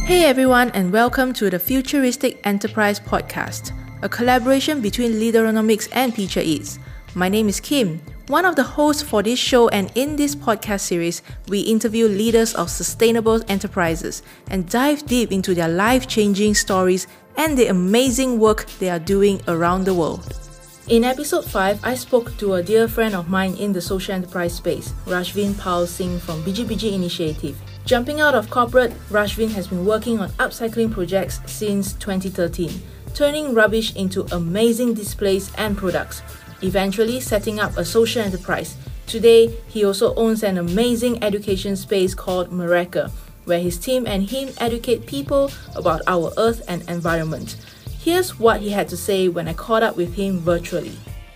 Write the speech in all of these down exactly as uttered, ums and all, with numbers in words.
Hey everyone, and welcome to the Futuristic Enterprise Podcast, a collaboration between Leaderonomics and Feature Eats. My name is Kim, one of the hosts for this show, and in this podcast series, we interview leaders of sustainable enterprises and dive deep into their life-changing stories and the amazing work they are doing around the world. In episode five, I spoke to a dear friend of mine in the social enterprise space, Rashvin Pal Singh from B G B G Initiative. Jumping out of corporate, Rashvin has been working on upcycling projects since twenty thirteen, turning rubbish into amazing displays and products, eventually setting up a social enterprise. Today, he also owns an amazing education space called Mereka, where his team and him educate people about our earth and environment. Here's what he had to say when I caught up with him virtually.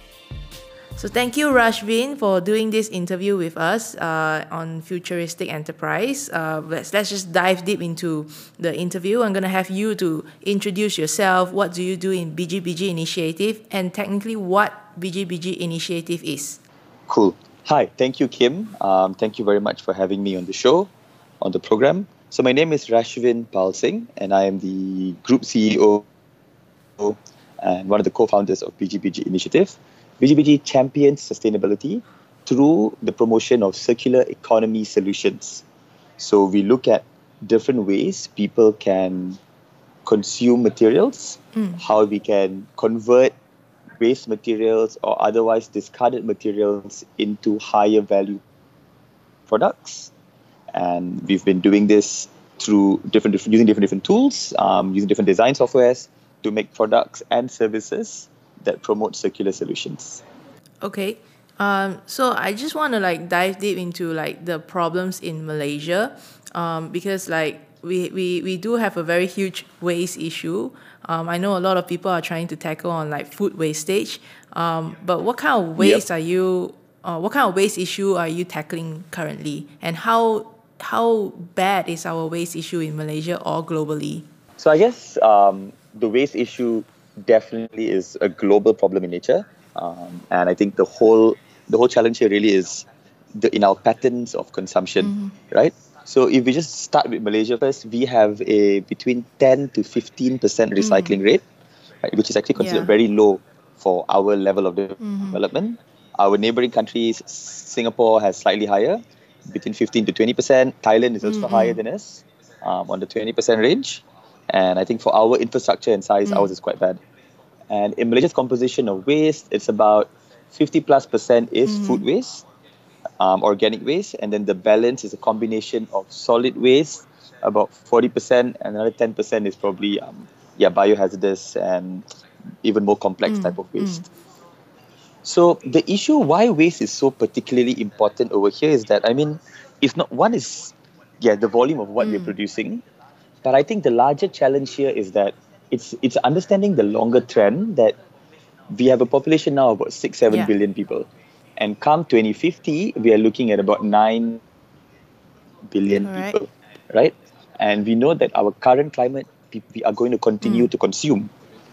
So thank you, Rashvin, for doing this interview with us uh, on Futuristic Enterprise. Uh, let's, let's just dive deep into the interview. I'm going to have you to introduce yourself. What do you do in B G B G Initiative? And technically, what B G B G Initiative is? Cool. Hi, thank you, Kim. Um, thank you very much for having me on the show, on the program. So my name is Rashvin Pal Singh, and I am the Group C E O and one of the co-founders of B G B G Initiative. B G B G champions sustainability through the promotion of circular economy solutions. So we look at different ways people can consume materials, mm. how we can convert waste materials or otherwise discarded materials into higher value products. And we've been doing this through different, different using different different tools, um, using different design softwares to make products and services that promote circular solutions. Okay. Um, so I just want to like dive deep into like the problems in Malaysia, um, because like we, we, we do have a very huge waste issue. Um, I know a lot of people are trying to tackle on like food wastage. Um, but what kind of waste yep. are you? Uh, what kind of waste issue are you tackling currently, and how how bad is our waste issue in Malaysia or globally? So I guess um, the waste issue definitely is a global problem in nature, um, and I think the whole the whole challenge here really is the, in our patterns of consumption, mm-hmm. right? So if we just start with Malaysia first, we have a between ten to fifteen percent recycling mm. rate, right, which is actually considered yeah. very low for our level of mm-hmm. development. Our neighboring countries, Singapore has slightly higher, between fifteen to twenty percent. Thailand is also mm-hmm. higher than us, um, on the twenty percent range. And I think for our infrastructure and size, mm. ours is quite bad. And in Malaysia's composition of waste, it's about fifty plus percent is mm. food waste, um, organic waste. And then the balance is a combination of solid waste, about forty percent, and another ten percent is probably um, yeah, biohazardous and even more complex mm. type of waste. Mm. So the issue why waste is so particularly important over here is that, I mean, it's not, one is, yeah, the volume of what mm. we're producing. But I think the larger challenge here is that it's it's understanding the longer trend that we have a population now of about six, seven yeah. billion people. And come twenty fifty, we are looking at about nine billion right. people, right? And we know that our current climate, we are going to continue mm. to consume.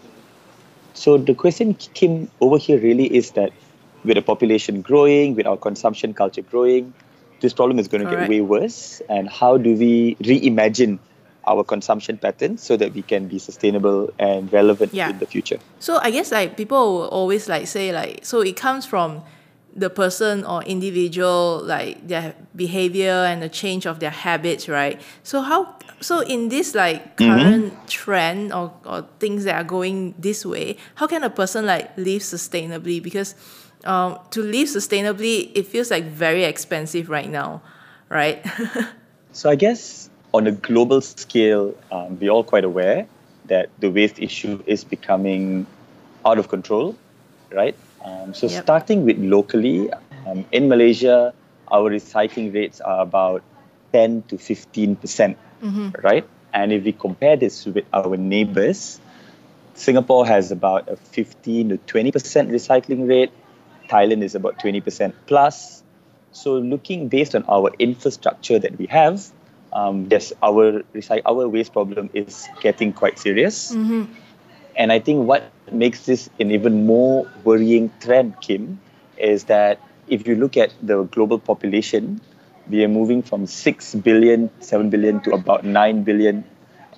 So the question, Kim, over here really is that with the population growing, with our consumption culture growing, this problem is going to Correct. get way worse. And how do we reimagine our consumption patterns so that we can be sustainable and relevant yeah. in the future? So I guess like people will always like say like, so it comes from the person or individual, like their behavior and the change of their habits, right? So how, so in this like current mm-hmm. trend or, or things that are going this way, how can a person like live sustainably? Because um, to live sustainably, it feels like very expensive right now, right? So I guess on a global scale, um, we're all quite aware that the waste issue is becoming out of control, right? Um, so yep. starting with locally, um, in Malaysia, our recycling rates are about ten to fifteen percent, mm-hmm. right? And if we compare this with our neighbors, Singapore has about a fifteen to twenty percent recycling rate. Thailand is about twenty percent plus. So looking based on our infrastructure that we have, Um, yes, our our waste problem is getting quite serious. Mm-hmm. And I think what makes this an even more worrying trend, Kim, is that if you look at the global population, we are moving from six billion, seven billion to about nine billion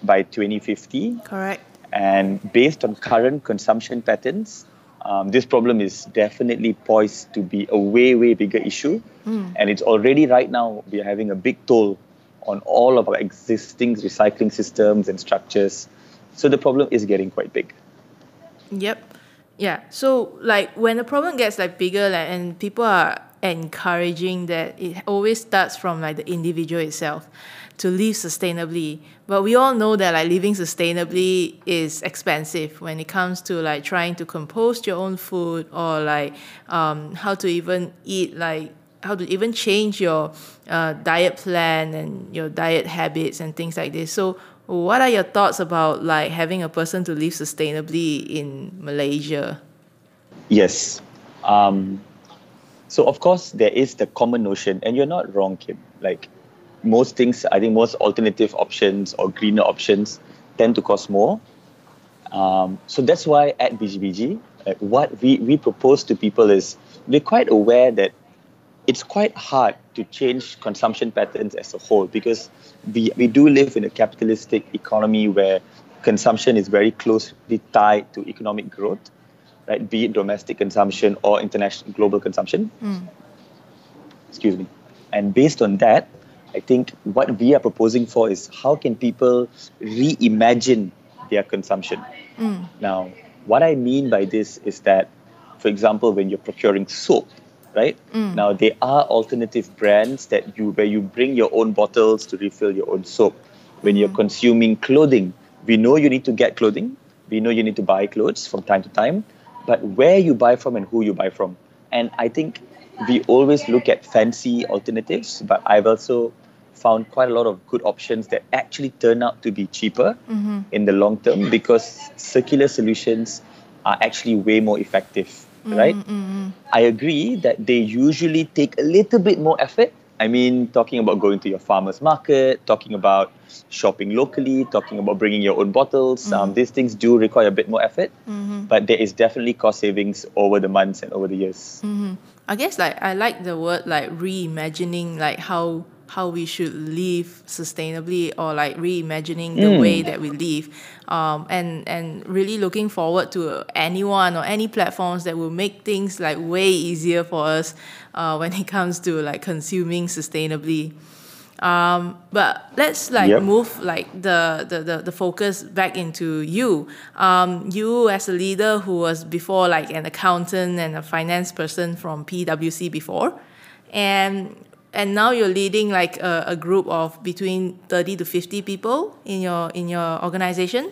by twenty fifty. Correct. And based on current consumption patterns, um, this problem is definitely poised to be a way, way bigger issue. Mm. And it's already right now, we are having a big toll on all of our existing recycling systems and structures. So the problem is getting quite big. Yep. Yeah. So like when the problem gets like bigger, like, and people are encouraging that it always starts from like the individual itself to live sustainably. But we all know that like living sustainably is expensive when it comes to like trying to compost your own food, or like um, how to even eat, like how to even change your uh, diet plan and your diet habits and things like this. So what are your thoughts about like having a person to live sustainably in Malaysia? Yes. Um, so of course there is the common notion, and you're not wrong, Kim. Like most things, I think most alternative options or greener options tend to cost more. Um, so that's why at B G B G, like what we, we propose to people is we're quite aware that it's quite hard to change consumption patterns as a whole, because we, we do live in a capitalistic economy where consumption is very closely tied to economic growth, right? Be it domestic consumption or international global consumption. Mm. Excuse me. And based on that, I think what we are proposing for is how can people reimagine their consumption? Mm. Now, what I mean by this is that, for example, when you're procuring soap, right? Mm. Now, there are alternative brands that you where you bring your own bottles to refill your own soap. When mm. you're consuming clothing, we know you need to get clothing. We know you need to buy clothes from time to time. But where you buy from and who you buy from. And I think we always look at fancy alternatives, but I've also found quite a lot of good options that actually turn out to be cheaper mm-hmm. in the long term, because circular solutions are actually way more effective, mm-hmm. right? Mm-hmm. I agree that they usually take a little bit more effort. I mean, talking about going to your farmer's market, talking about shopping locally, talking about bringing your own bottles, mm-hmm. um, these things do require a bit more effort, mm-hmm. but there is definitely cost savings over the months and over the years. Mm-hmm. I guess like I like the word like reimagining, like how how we should live sustainably, or like reimagining the mm. way that we live, um, and and really looking forward to anyone or any platforms that will make things like way easier for us uh, when it comes to like consuming sustainably. Um, but let's like yep. move like the, the, the, the focus back into you. Um, you as a leader who was before like an accountant and a finance person from P W C before, and and now you're leading like a, a group of between thirty to fifty people in your in your organization.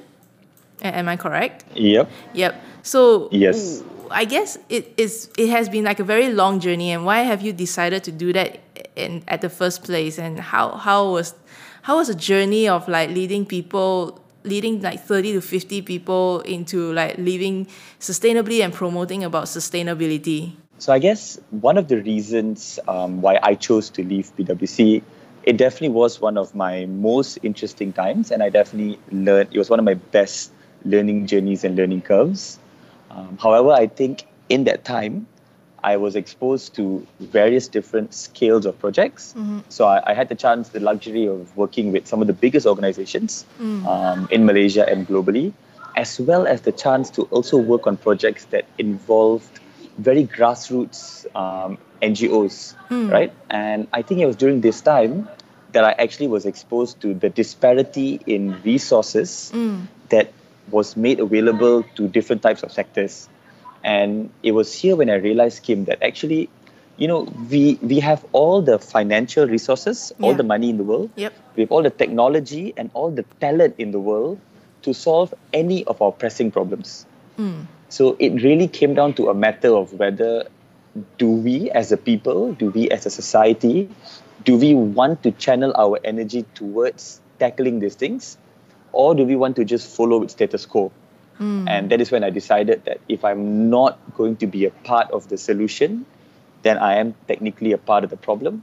A- am I correct? Yep. Yep. So yes. I guess it is. It has been like a very long journey. And why have you decided to do that in at the first place? And how how was how was the journey of like leading people, leading like thirty to fifty people into like living sustainably and promoting about sustainability? So I guess one of the reasons um, why I chose to leave P W C, it definitely was one of my most interesting times, and I definitely learned. It was one of my best learning journeys and learning curves. Um, however, I think in that time, I was exposed to various different scales of projects. Mm-hmm. So I, I had the chance, the luxury of working with some of the biggest organizations mm. um, in Malaysia and globally, as well as the chance to also work on projects that involved very grassroots um, N G Os, mm. right? And I think it was during this time that I actually was exposed to the disparity in resources mm. that was made available to different types of sectors. And it was here when I realized, Kim, that actually, you know, we we have all the financial resources, yeah. all the money in the world. Yep. We have all the technology and all the talent in the world to solve any of our pressing problems. Mm. So it really came down to a matter of whether do we as a people, do we as a society, do we want to channel our energy towards tackling these things, or do we want to just follow with status quo? Mm. And that is when I decided that if I'm not going to be a part of the solution, then I am technically a part of the problem.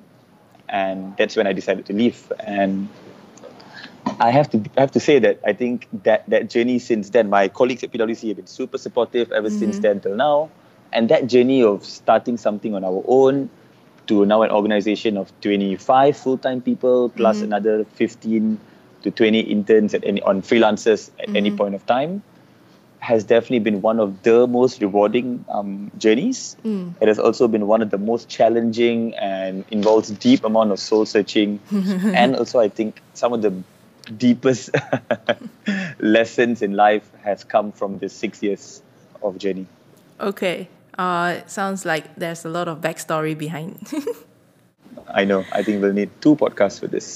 And that's when I decided to leave. And I have to I have to say that I think that that journey since then, my colleagues at P W C have been super supportive ever mm-hmm. since then till now. And that journey of starting something on our own to now an organization of twenty-five full-time people plus mm-hmm. another fifteen to twenty interns at any, on freelancers at mm-hmm. any point of time, has definitely been one of the most rewarding um, journeys. Mm. It has also been one of the most challenging and involves deep amount of soul searching. And also I think some of the deepest lessons in life has come from this six years of journey. Okay. Uh, it sounds like there's a lot of backstory behind. I know. I think we'll need two podcasts for this.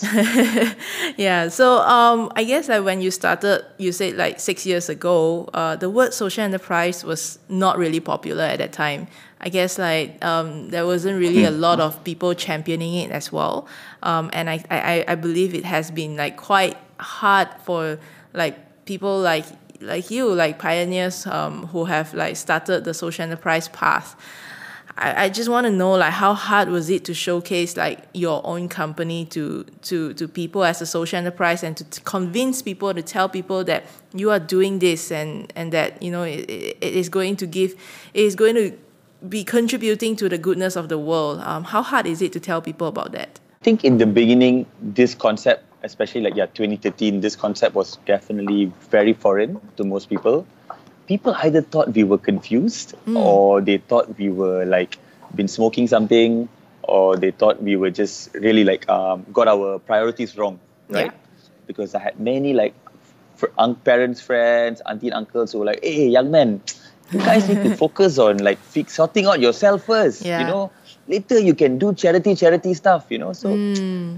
Yeah. So um, I guess like when you started, you said like six years ago, uh, the word social enterprise was not really popular at that time. I guess like um, there wasn't really a lot of people championing it as well. Um, and I, I, I believe it has been like quite hard for like people like like you, like pioneers um, who have like started the social enterprise path. I, I just want to know like how hard was it to showcase like your own company to to to people as a social enterprise, and to, to convince people, to tell people that you are doing this and and that you know it, it is going to give it is going to be contributing to the goodness of the world. Um, how hard is it to tell people about that? I think in the beginning, this concept, especially like yeah, twenty thirteen, this concept was definitely very foreign to most people. People either thought we were confused mm. or they thought we were like been smoking something, or they thought we were just really like um, got our priorities wrong, right? Yeah. Because I had many like fr- un- parents, friends, auntie and uncles who were like, hey, young man, you guys need to focus on like fix, sorting out yourself first, yeah. you know? Later you can do charity, charity stuff, you know? So mm.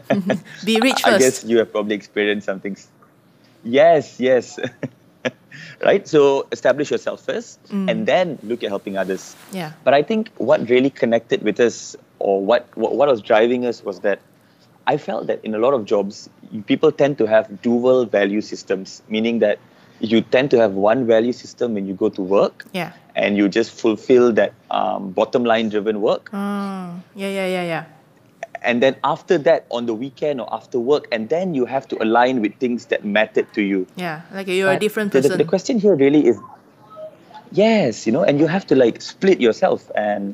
Be rich first. I guess you have probably experienced some things. Yes, yes. Right? So establish yourself first mm. and then look at helping others. Yeah. But I think what really connected with us, or what, what, what was driving us, was that I felt that in a lot of jobs, people tend to have dual value systems, meaning that you tend to have one value system when you go to work, yeah. and you just fulfill that um, bottom line driven work. Oh, yeah, yeah, yeah, yeah. And then after that, on the weekend or after work, and then you have to align with things that mattered to you. Yeah, like you're but a different the, person. The, the question here really is, yes, you know, and you have to like split yourself. And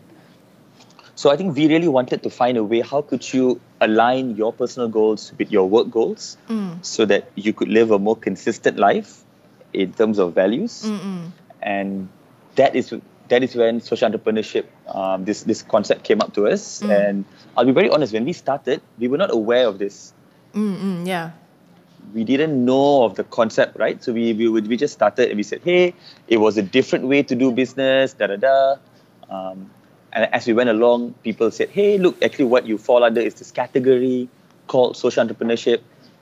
so I think we really wanted to find a way, how could you align your personal goals with your work goals mm. so that you could live a more consistent life in terms of values. Mm-mm. And that is that is when social entrepreneurship, um, this this concept came up to us. Mm. And I'll be very honest, when we started, we were not aware of this. Mm-mm, yeah. We didn't know of the concept, right? So we we would, we just started and we said, hey, it was a different way to do business, da da da. Um, and as we went along, people said, hey, look, actually what you fall under is this category called social entrepreneurship.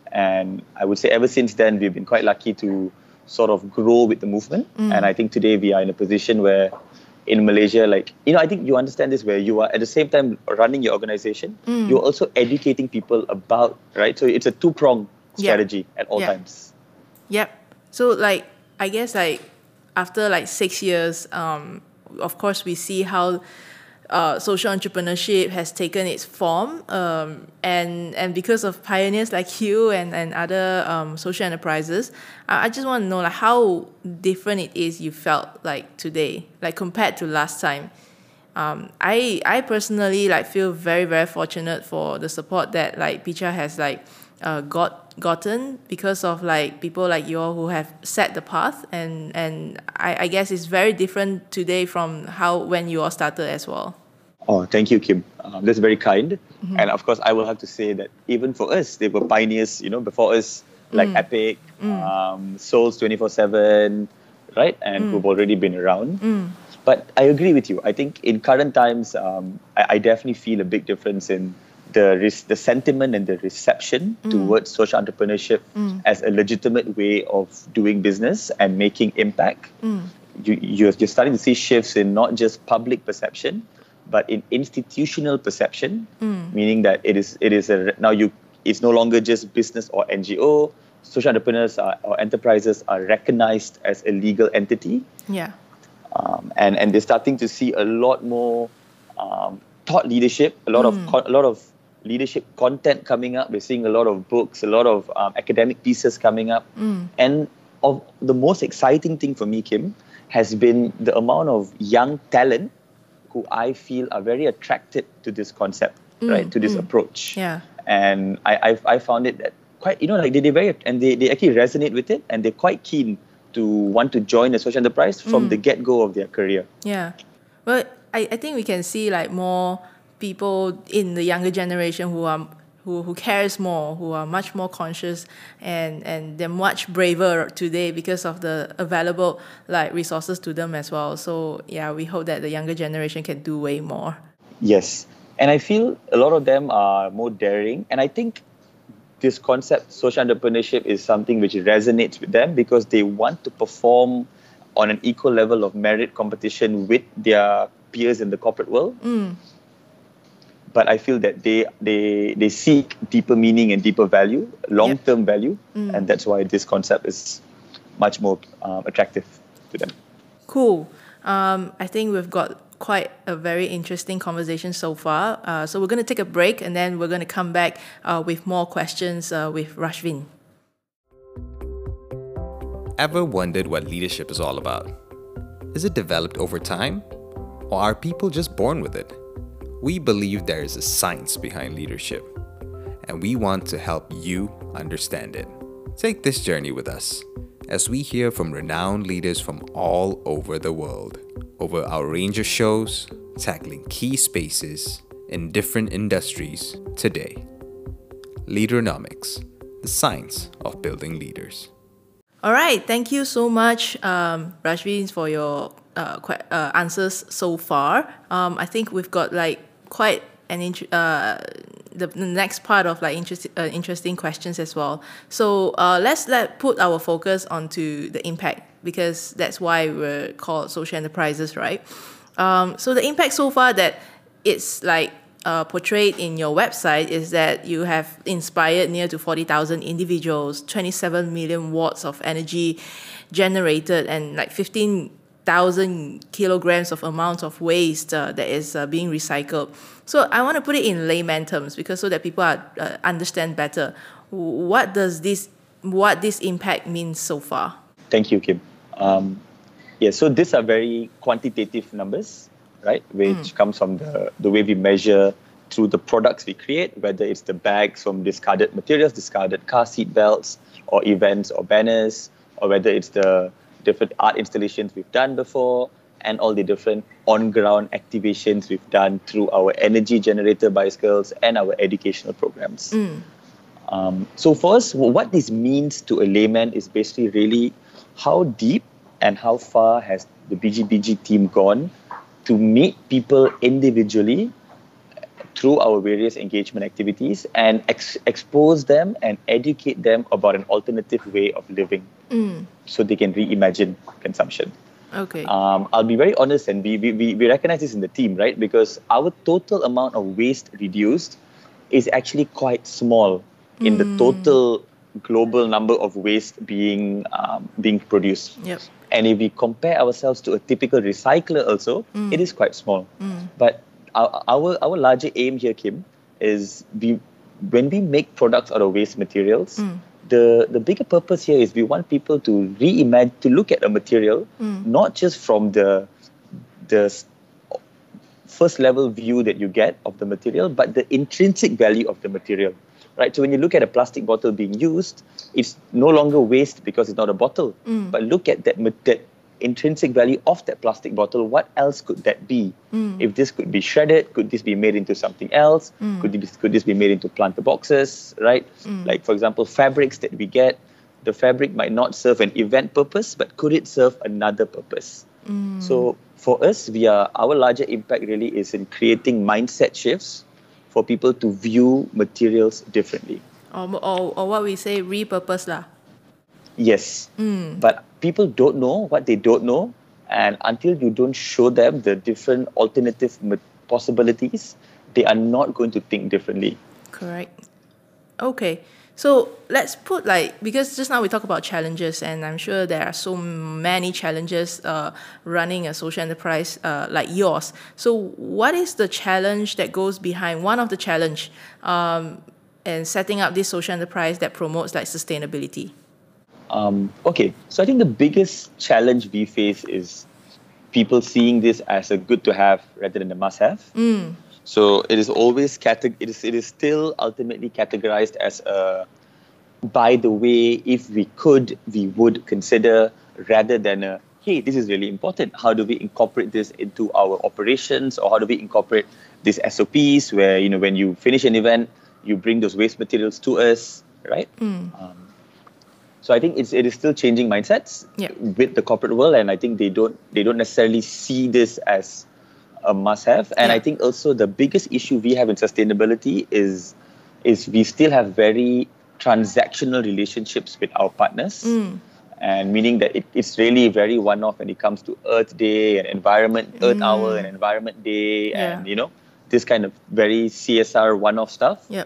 And I would say ever since then, we've been quite lucky to sort of grow with the movement. Mm. And I think today we are in a position where in Malaysia, like, you know, I think you understand this, where you are at the same time running your organization, mm. you're also educating people about, right? So it's a two-pronged strategy yep. at all yep. times. Yep. So like, I guess like after like six years, um, of course we see how Uh, social entrepreneurship has taken its form, um, and and because of pioneers like you and and other um, social enterprises, I, I just want to know like how different it is you felt like today, like compared to last time. Um, I I personally like feel very very fortunate for the support that like Picha has like uh, got gotten because of like people like you all who have set the path, and and I, I guess it's very different today from how when you all started as well. Oh, thank you, Kim. Um, that's very kind. Mm-hmm. And of course, I will have to say that even for us, they were pioneers, you know, before us, like mm. Epic, mm. um, Souls twenty-four seven, right? And mm. who've already been around. Mm. But I agree with you. I think in current times, um, I, I definitely feel a big difference in the res- the sentiment and the reception mm. towards social entrepreneurship mm. as a legitimate way of doing business and making impact. Mm. You, you're, you're starting to see shifts in not just public perception, but in institutional perception, mm. meaning that it is it is a now you it's no longer just business or N G O. Social entrepreneurs are, or enterprises are recognized as a legal entity. Yeah, um, and and they're starting to see a lot more um, thought leadership, a lot mm. of co- a lot of leadership content coming up. We're seeing a lot of books, a lot of um, academic pieces coming up, mm. and of the most exciting thing for me, Kim, has been the amount of young talent who I feel are very attracted to this concept, mm, right, to this mm. approach. Yeah. And I, I I found it that quite, you know, like they, they're very, and they, they actually resonate with it, and they're quite keen to want to join a social enterprise from mm. the get-go of their career. Yeah. Well, I, I think we can see like more people in the younger generation who are who who cares more, who are much more conscious, and, and they're much braver today because of the available like resources to them as well. So yeah, we hope that the younger generation can do way more. Yes. And I feel a lot of them are more daring. And I think this concept, social entrepreneurship, is something which resonates with them because they want to perform on an equal level of merit competition with their peers in the corporate world. Mm. But I feel that they they they seek deeper meaning and deeper value, long-term yep. value, mm. and that's why this concept is much more um, attractive to them. Cool. Um, I think we've got quite a very interesting conversation so far. Uh, so we're going to take a break, and then we're going to come back uh, with more questions uh, with Rashvin. Ever wondered what leadership is all about? Is it developed over time, or are people just born with it? We believe there is a science behind leadership, and we want to help you understand it. Take this journey with us as we hear from renowned leaders from all over the world over our range of shows tackling key spaces in different industries today. Leaderonomics, the science of building leaders. All right, thank you so much, um, Rashvin, for your uh, qu- uh, answers so far. Um, I think we've got like quite an int- uh, the, the next part of like interest, uh, interesting questions as well. So uh, let's let put our focus onto the impact, because that's why we're called social enterprises, right? Um, so the impact so far that it's like uh, portrayed in your website is that you have inspired near to forty thousand individuals, twenty-seven million watts of energy generated, and like fifteen thousand kilograms of amount of waste uh, that is uh, being recycled. So I want to put it in layman terms, because so that people are, uh, understand better what does this what this impact means so far. Thank you, Kim. Um, yeah, so these are very quantitative numbers, right? Which mm. comes from the, the way we measure through the products we create, whether it's the bags from discarded materials, discarded car seat belts, or events or banners, or whether it's the different art installations we've done before, and all the different on-ground activations we've done through our energy generator bicycles and our educational programs. Mm. Um, so for us, what this means to a layman is basically really how deep and how far has the B G B G team gone to meet people individually through our various engagement activities and ex- expose them and educate them about an alternative way of living mm. so they can reimagine consumption. Okay. Um, I'll be very honest, and we, we, we recognize this in the team, right? Because our total amount of waste reduced is actually quite small in mm. the total global number of waste being um, being produced. Yep. And if we compare ourselves to a typical recycler also, mm. it is quite small. Mm. But our, our our larger aim here, Kim, is we when we make products out of waste materials, mm. the, the bigger purpose here is we want people to reimagine, to look at a material, mm. not just from the the first level view that you get of the material, but the intrinsic value of the material. Right, so when you look at a plastic bottle being used, it's no longer waste because it's not a bottle. Mm. But look at that, that intrinsic value of that plastic bottle. What else could that be? Mm. If this could be shredded, could this be made into something else? Mm. Could this, could this be made into planter boxes? Right? Mm. Like, for example, fabrics that we get, the fabric might not serve an event purpose, but could it serve another purpose? Mm. So for us, we are our larger impact really is in creating mindset shifts for people to view materials differently. Or, or, or what we say, repurpose lah. Yes. Mm. But people don't know what they don't know. And until you don't show them the different alternative possibilities, they are not going to think differently. Correct. Okay. So let's put like, because just now we talk about challenges, and I'm sure there are so many challenges uh, running a social enterprise uh, like yours. So what is the challenge that goes behind, one of the challenge um, in setting up this social enterprise that promotes like sustainability? Um, okay, so I think the biggest challenge we face is people seeing this as a good to have rather than a must have. Mm. So it is always categ- it is it is still ultimately categorized as a by the way, if we could, we would consider, rather than a, hey, this is really important. How do we incorporate this into our operations, or how do we incorporate these S O Ps where, you know, when you finish an event, you bring those waste materials to us, right? Mm. Um, so I think it's it is still changing mindsets Yep. with the corporate world, and I think they don't they don't necessarily see this as a must-have. And Yeah. I think also the biggest issue we have in sustainability is is we still have very transactional relationships with our partners. Mm. And meaning that it, it's really very one-off when it comes to Earth Day and Environment, Earth Mm. Hour and Environment Day, Yeah. and, you know, this kind of very C S R one-off stuff. Yep.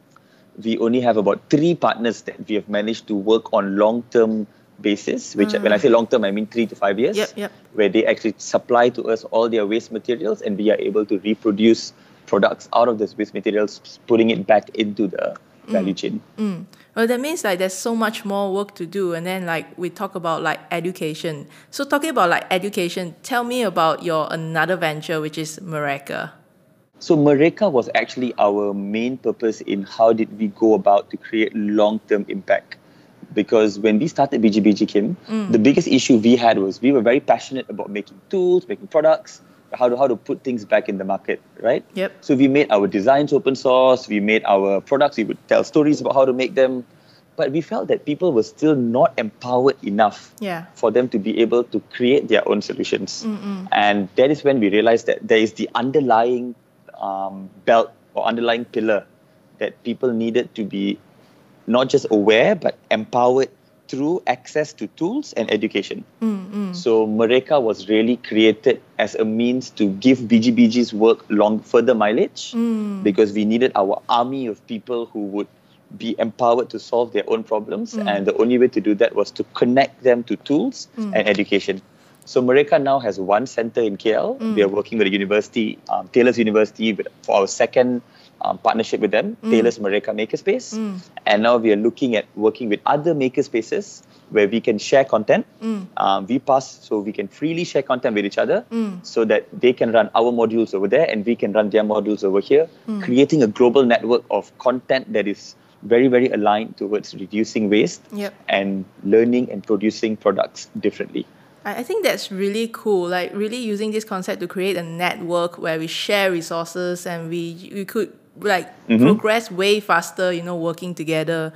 We only have about three partners that we have managed to work on long-term basis, which when I say long-term, I mean three to five years, Yep, yep. where they actually supply to us all their waste materials, and we are able to reproduce products out of those waste materials, putting it back into the value chain. Mm. Well, that means like there's so much more work to do. And then like we talk about like education. So talking about like education, tell me about your another venture, which is Mereka. So Mereka was actually our main purpose in how did we go about to create long-term impact. Because when we started B G B G, Kim, Mm. the biggest issue we had was we were very passionate about making tools, making products, how to how to put things back in the market, right? Yep. So we made our designs open source, we made our products, we would tell stories about how to make them, but we felt that people were still not empowered enough Yeah. for them to be able to create their own solutions. Mm-mm. And that is when we realized that there is the underlying um, belt or underlying pillar that people needed to be not just aware, but empowered through access to tools and education. Mm-mm. So Mereka was really created as a means to give B G B G's work long further mileage, Mm. because we needed our army of people who would be empowered to solve their own problems. Mm. And the only way to do that was to connect them to tools Mm. and education. So Mereka now has one center in K L. Mm. We are working with a university, um, Taylor's University, with, for our second um, partnership with them, Mm. Taylor's Mereka Makerspace. Mm. And now we are looking at working with other makerspaces where we can share content. Mm. Um, we pass, so we can freely share content with each other, Mm. so that they can run our modules over there and we can run their modules over here, Mm. creating a global network of content that is very, very aligned towards reducing waste Yep. and learning and producing products differently. I I think that's really cool. Like really using this concept to create a network where we share resources and we we could like Mhm. progress way faster. You know, working together.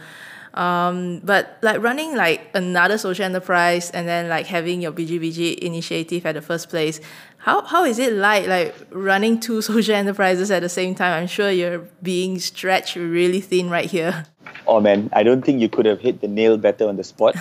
Um, but like running like another social enterprise and then like having your B G B G initiative at the first place. How how is it like like running two social enterprises at the same time? I'm sure you're being stretched really thin right here. Oh man, I don't think you could have hit the nail better on the spot.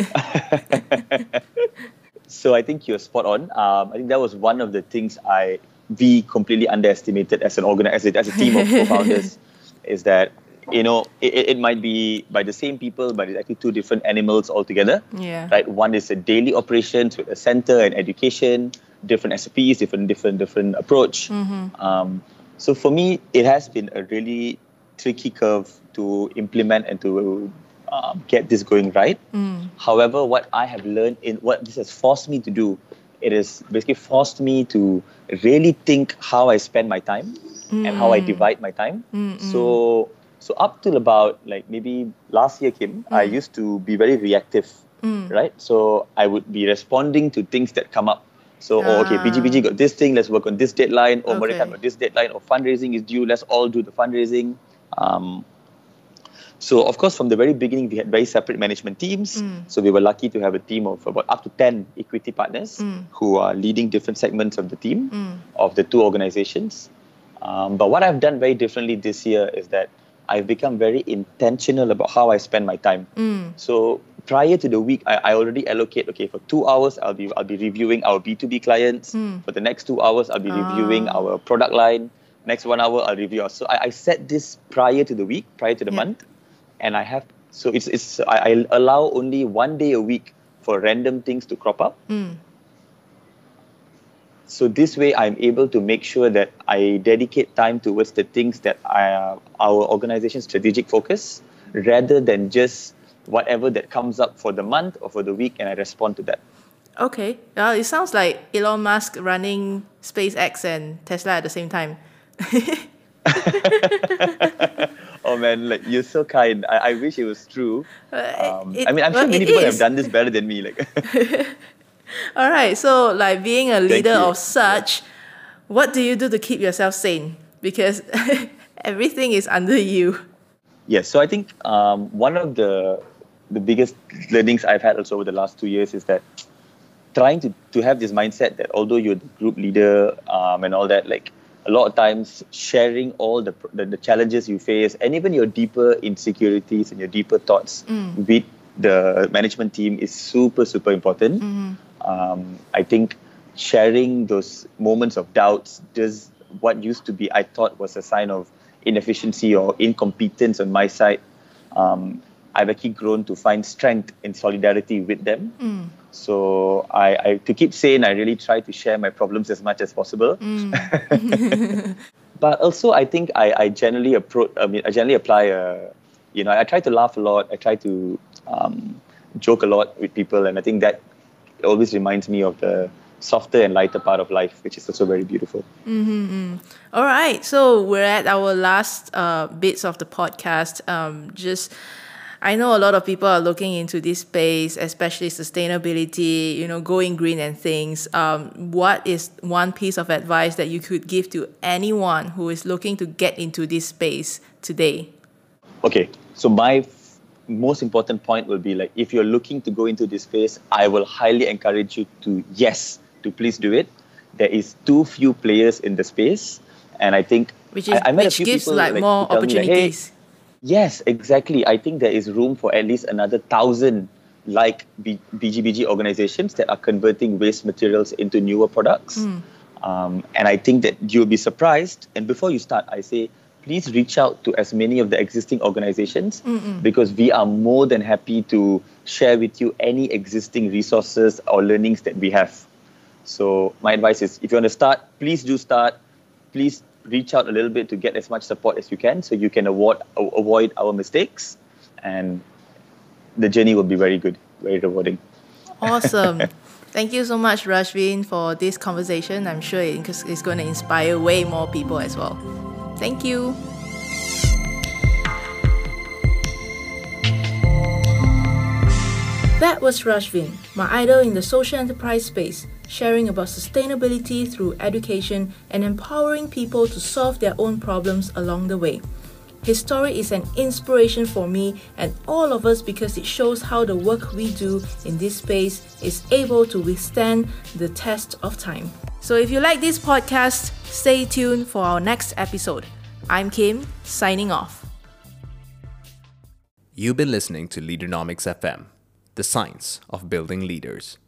So I think you're spot on. Um, I think that was one of the things I we completely underestimated as an organ as a, as a team of co-founders, is that, you know, it, it might be by the same people, but it's actually two different animals altogether. Yeah. Right. One is a daily operations with a center and education, different S O Ps, different different different approach. Mm-hmm. Um, so for me, it has been a really tricky curve to implement and to um, get this going right. Mm. However, what I have learned in what this has forced me to do, it has basically forced me to really think how I spend my time and how I divide my time. Mm-mm. So, so up till about like maybe last year, Kim, I used to be very reactive, Mm. right? So I would be responding to things that come up. So, oh, okay, B G B G got this thing, let's work on this deadline. Or Okay. Mereka got this deadline. Or fundraising is due, let's all do the fundraising. Um, so, of course, from the very beginning, we had very separate management teams. Mm. So we were lucky to have a team of about up to ten equity partners Mm. who are leading different segments of the team, Mm. of the two organizations. Um, but what I've done very differently this year is that I've become very intentional about how I spend my time. Mm. So prior to the week, I, I already allocate, okay, for two hours, I'll be I'll be reviewing our B two B clients. Mm. For the next two hours, I'll be reviewing Ah. our product line. Next one hour, I'll review. our- So I, I set this prior to the week, prior to the Yeah. month. And I have, so it's, it's I, I allow only one day a week for random things to crop up. Mm. So this way, I'm able to make sure that I dedicate time towards the things that are our organization's strategic focus, rather than just whatever that comes up for the month or for the week, and I respond to that. Okay. Well, it sounds like Elon Musk running SpaceX and Tesla at the same time. Oh man. Like, you're so kind. I, I wish it was true. Um, it, I mean, I'm sure well, many it people is. have done this better than me. Like, All right. So, like being a leader you. of such, what do you do to keep yourself sane? Because everything is under you. yes. So I think um, one of the the biggest learnings I've had also over the last two years is that trying to, to have this mindset that although you're the group leader um, and all that, like a lot of times sharing all the, the the challenges you face and even your deeper insecurities and your deeper thoughts Mm. with the management team is super, super important. Mm-hmm. Um, I think sharing those moments of doubts does what used to be, I thought, was a sign of inefficiency or incompetence on my side. Um, I've actually grown to find strength in solidarity with them. Mm. So I, I, to keep sane, I really try to share my problems as much as possible. Mm. But also, I think I, I generally approach. I mean, I generally apply a, you know, I try to laugh a lot. I try to um, joke a lot with people, and I think that always reminds me of the softer and lighter part of life, which is also very beautiful. Mm-hmm. All right, so we're at our last uh, bits of the podcast. Um, just. I know a lot of people are looking into this space, especially sustainability, you know, going green and things. Um, what is one piece of advice that you could give to anyone who is looking to get into this space today? Okay, so my f- most important point will be like, if you're looking to go into this space, I will highly encourage you to, yes, to please do it. There is too few players in the space. And I think Which, is, I, I met which a few gives people, like, like, more who tell me, like, hey, opportunities. yes, exactly. I think there is room for at least another thousand like B- BGBG organizations that are converting waste materials into newer products. Mm. Um, and I think that you'll be surprised. And before you start, I say, please reach out to as many of the existing organizations Mm-mm. because we are more than happy to share with you any existing resources or learnings that we have. So my advice is, if you want to start, please do start. Please reach out a little bit to get as much support as you can so you can avoid, avoid our mistakes. And the journey will be very good, very rewarding. Awesome. Thank you so much, Rashvin, for this conversation. I'm sure it's going to inspire way more people as well. Thank you. That was Rashvin, my idol in the social enterprise space, sharing about sustainability through education and empowering people to solve their own problems along the way. His story is an inspiration for me and all of us because it shows how the work we do in this space is able to withstand the test of time. So if you like this podcast, stay tuned for our next episode. I'm Kim, signing off. You've been listening to Leadernomics F M, the science of building leaders.